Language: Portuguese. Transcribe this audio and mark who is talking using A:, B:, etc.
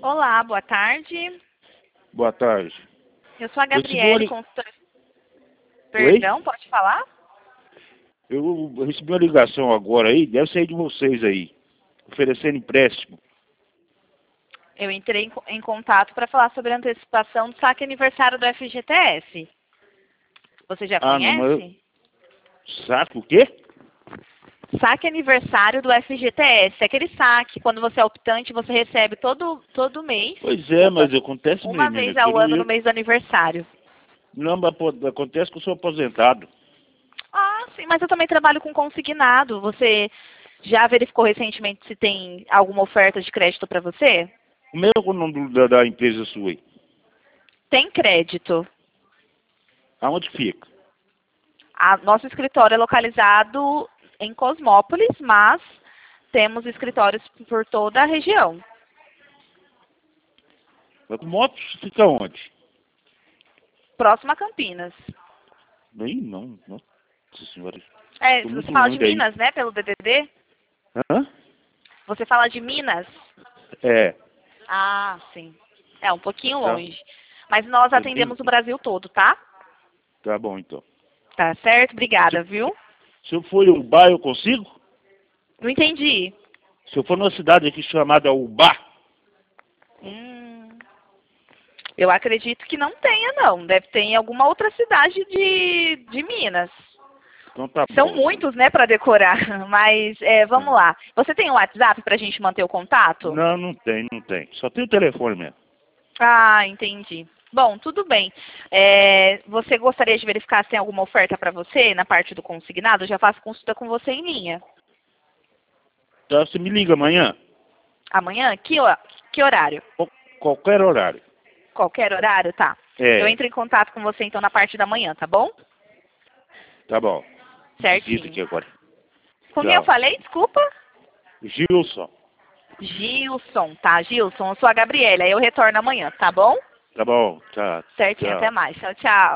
A: Olá, boa tarde.
B: Boa tarde.
A: Eu sou a Gabriele, consultora... Perdão, pode falar?
B: Eu recebi uma ligação agora aí, deve ser de vocês aí, oferecendo empréstimo.
A: Eu entrei em contato para falar sobre a antecipação do saque aniversário do FGTS. Você já conhece?
B: Saco o quê?
A: Saque aniversário do FGTS. Aquele saque, quando você é optante, você recebe todo mês.
B: Pois é, mas acontece,
A: Uma
B: menina,
A: vez ao ano no mês do aniversário.
B: Não, mas acontece que eu sou aposentado.
A: Ah, sim, mas eu também trabalho com consignado. Você já verificou recentemente se tem alguma oferta de crédito para você?
B: Como é o nome da empresa sua aí?
A: Tem crédito.
B: Aonde fica?
A: Nosso escritório é localizado em Cosmópolis, mas temos escritórios por toda a região.
B: Mas motos fica onde?
A: Próximo a Campinas.
B: Bem, não. Nossa senhora. Tô
A: Você
B: muito
A: fala
B: longe
A: de
B: daí.
A: Minas, né, pelo DDD?
B: Hã?
A: Você fala de Minas?
B: É.
A: Ah, sim. É um pouquinho
B: Tá.
A: longe. Mas nós atendemos o Brasil todo, tá?
B: Tá bom, então.
A: Tá certo? Obrigada, viu?
B: Se eu for em Ubá, eu consigo?
A: Não entendi.
B: Se eu for numa cidade aqui chamada Ubá,
A: Eu acredito que não tenha, não. Deve ter em alguma outra cidade de Minas.
B: então tá
A: São
B: bom.
A: muitos, né, para decorar. Mas vamos lá. Você tem um WhatsApp para a gente manter o contato?
B: Não tem. Só tem o telefone mesmo.
A: Ah, entendi. Bom, tudo bem. Você gostaria de verificar se tem alguma oferta para você na parte do consignado? Eu já faço consulta com você em linha.
B: Então você me liga amanhã,
A: Amanhã? Que horário?
B: qualquer horário.
A: Qualquer horário? Tá.
B: É.
A: Eu entro em contato com você então na parte da manhã, tá bom?
B: Tá bom.
A: Certinho.
B: Visita aqui agora.
A: Com quem eu falei? Desculpa?
B: Gilson.
A: Gilson, tá, Gilson, eu sou a Gabriela, aí eu retorno amanhã, tá bom?
B: Tá bom. Tchau.
A: Certinho,
B: Tchau.
A: até mais. Tchau, tchau.